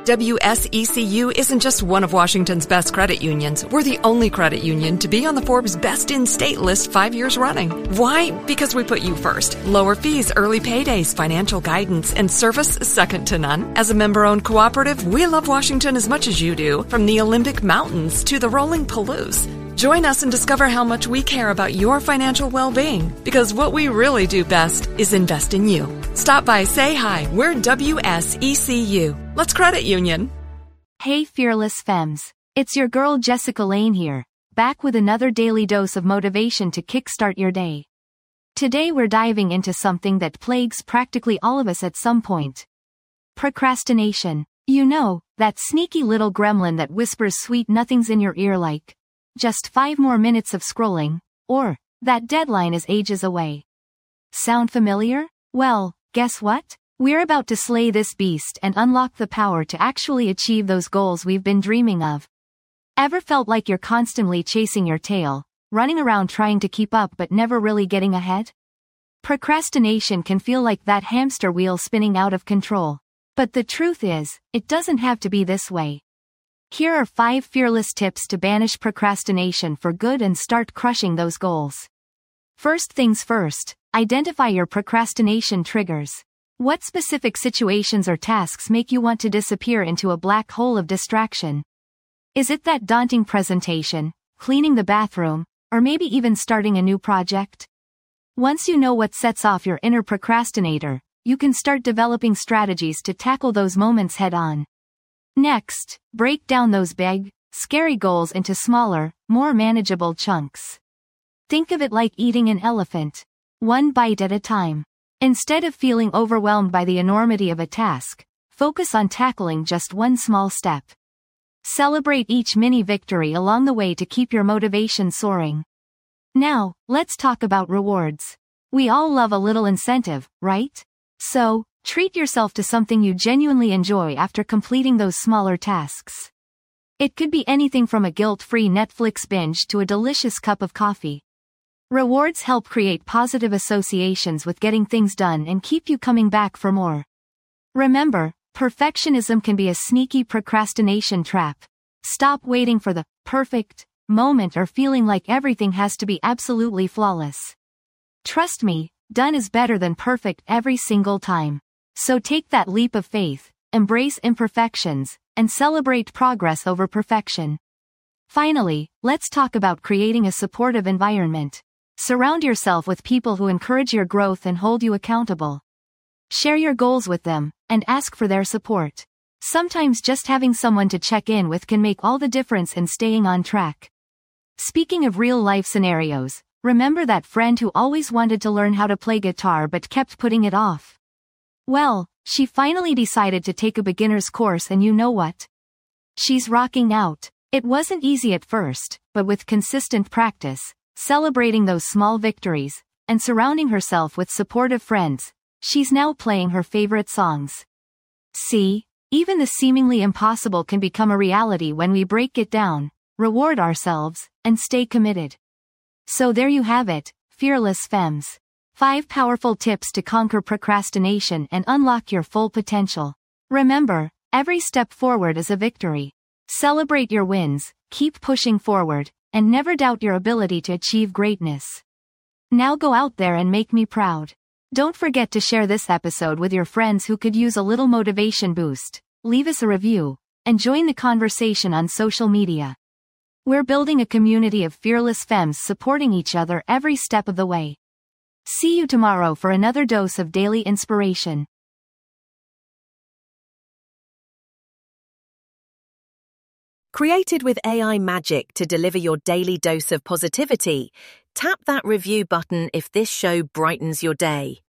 WSECU isn't just one of Washington's best credit unions. We're the only credit union to be on the Forbes Best in State list 5 years running. Why? Because we put you first. Lower fees, early paydays, financial guidance, and service second to none. As a member-owned cooperative, we love Washington as much as you do, from the Olympic Mountains to the rolling Palouse. Join us and discover how much we care about your financial well-being, because what we really do best is invest in you. Stop by, say hi. We're WSECU. Let's credit union. Hey Fearless Femmes. It's your girl Jessica Lane here, back with another daily dose of motivation to kickstart your day. Today we're diving into something that plagues practically all of us at some point. Procrastination. You know, that sneaky little gremlin that whispers sweet nothings in your ear like, just 5 more minutes of scrolling, or, that deadline is ages away. Sound familiar? Well, guess what? We're about to slay this beast and unlock the power to actually achieve those goals we've been dreaming of. Ever felt like you're constantly chasing your tail, running around trying to keep up but never really getting ahead? Procrastination can feel like that hamster wheel spinning out of control. But the truth is, it doesn't have to be this way. Here are 5 fearless tips to banish procrastination for good and start crushing those goals. First things first, identify your procrastination triggers. What specific situations or tasks make you want to disappear into a black hole of distraction? Is it that daunting presentation, cleaning the bathroom, or maybe even starting a new project? Once you know what sets off your inner procrastinator, you can start developing strategies to tackle those moments head-on. Next, break down those big, scary goals into smaller, more manageable chunks. Think of it like eating an elephant, one bite at a time. Instead of feeling overwhelmed by the enormity of a task, focus on tackling just one small step. Celebrate each mini victory along the way to keep your motivation soaring. Now, let's talk about rewards. We all love a little incentive, right? So, treat yourself to something you genuinely enjoy after completing those smaller tasks. It could be anything from a guilt-free Netflix binge to a delicious cup of coffee. Rewards help create positive associations with getting things done and keep you coming back for more. Remember, perfectionism can be a sneaky procrastination trap. Stop waiting for the perfect moment or feeling like everything has to be absolutely flawless. Trust me, done is better than perfect every single time. So take that leap of faith, embrace imperfections, and celebrate progress over perfection. Finally, let's talk about creating a supportive environment. Surround yourself with people who encourage your growth and hold you accountable. Share your goals with them, and ask for their support. Sometimes just having someone to check in with can make all the difference in staying on track. Speaking of real-life scenarios, remember that friend who always wanted to learn how to play guitar but kept putting it off? Well, she finally decided to take a beginner's course, and you know what? She's rocking out. It wasn't easy at first, but with consistent practice, celebrating those small victories, and surrounding herself with supportive friends, she's now playing her favorite songs. See, even the seemingly impossible can become a reality when we break it down, reward ourselves, and stay committed. So there you have it, Fearless Femmes. 5 powerful tips to conquer procrastination and unlock your full potential. Remember, every step forward is a victory. Celebrate your wins, keep pushing forward, and never doubt your ability to achieve greatness. Now go out there and make me proud. Don't forget to share this episode with your friends who could use a little motivation boost. Leave us a review, and join the conversation on social media. We're building a community of fearless femmes supporting each other every step of the way. See you tomorrow for another dose of daily inspiration. Created with AI magic to deliver your daily dose of positivity, tap that review button if this show brightens your day.